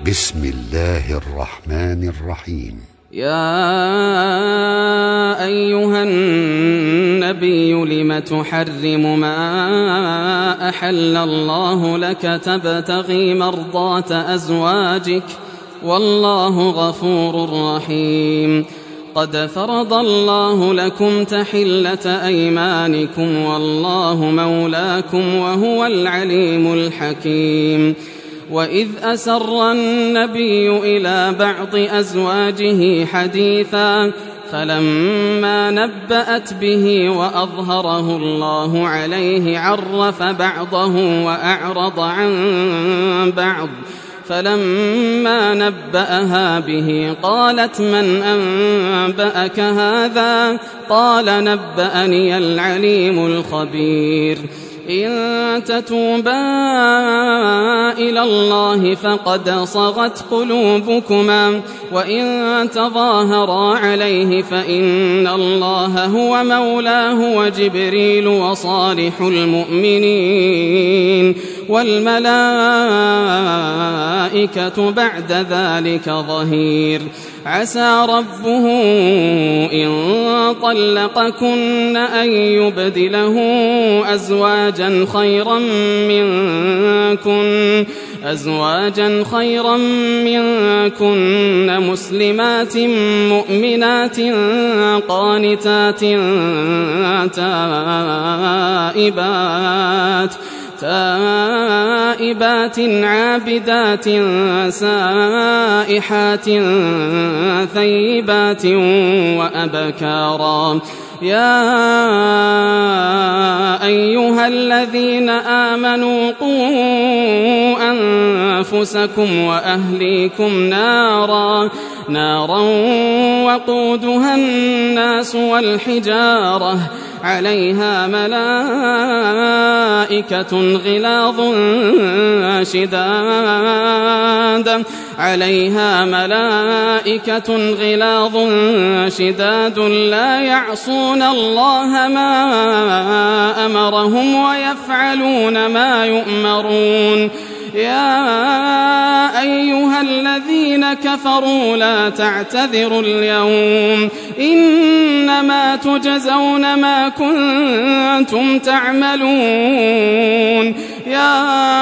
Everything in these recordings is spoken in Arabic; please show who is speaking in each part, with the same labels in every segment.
Speaker 1: بسم الله الرحمن الرحيم.
Speaker 2: يا أيها النبي لم تحرم ما أحل الله لك تبتغي مرضات أزواجك والله غفور رحيم. قد فرض الله لكم تحلة أيمانكم والله مولاكم وهو العليم الحكيم. وإذ أسر النبي إلى بعض أزواجه حديثا فلما نبأت به وأظهره الله عليه عرف بعضه وأعرض عن بعض فلما نبأها به قالت من أنبأك هذا؟ قال نبأني العليم الخبير. إن تتوبا إلى الله فقد صغت قلوبكما وإن تظاهرا عليه فإن الله هو مولاه وجبريل وصالح المؤمنين والملائكة بعد ذلك ظهير. عسى ربه إن طلقكن أن يبدله أزواجا خيرا منكن مسلمات مؤمنات قانتات تائبات عابدات سائحات ثيبات وأبكارا. يا أيها الذين آمنوا قوا أنفسكم وأهليكم نارا وقودها الناس والحجارة عليها ملائكة غلاظ شداد لا يعصون الله ما أمرهم ويفعلون ما يؤمرون. يا أيها الذين كفروا لا تعتذروا اليوم إنما تجزون ما كنتم تعملون. يا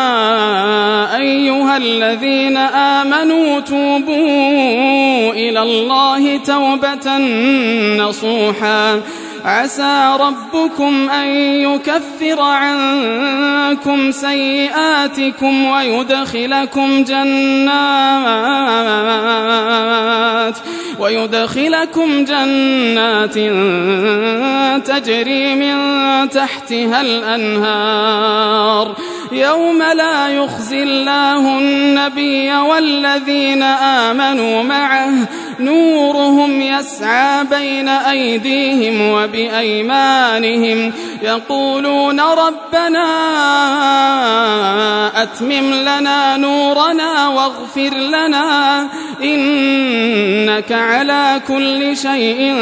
Speaker 2: أيها الذين آمنوا توبوا إلى الله توبة نصوحا عسى ربكم أن يكفر عنكم سيئاتكم ويدخلكم جنات تجري من تحتها الأنهار يوم لا يخزي الله النبي والذين آمنوا معه نورهم يسعى بين أيديهم وبأيمانهم يقولون ربنا أتمم لنا نورنا واغفر لنا إنك على كل شيء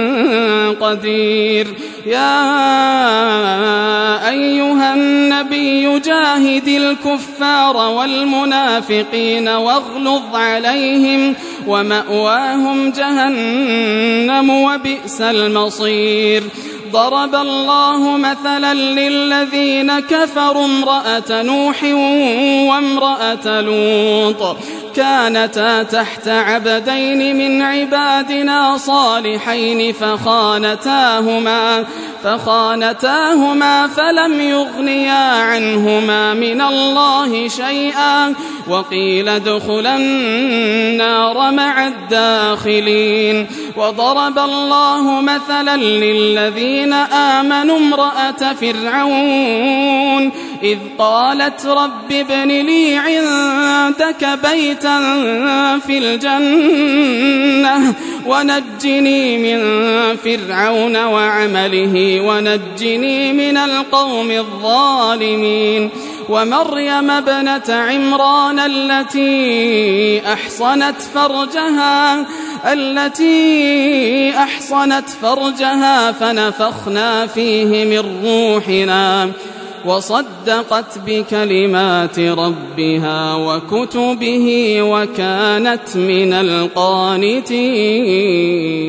Speaker 2: قدير. يا أيها النبي جاهد الكفار والمنافقين واغلظ عليهم ومأواهم جهنم وبئس المصير. ضرب الله مثلا للذين كفروا امرأة نوح وامرأة لوط كانتا تحت عبدين من عبادنا صالحين فخانتاهما فلم يغنيا عنهما من الله شيئا وقيل ادخلا النار مع الداخلين. وضرب الله مثلا للذين آمنوا امرأة فرعون إذ قالت رب ابن لي عندك بيتا في الجنة ونجني من فرعون وعمله ونجني من القوم الظالمين. ومريم ابنة عمران التي أحصنت فرجها فنفخنا فيه من روحنا وصدقت بكلمات ربها وكتبه وكانت من القانتين.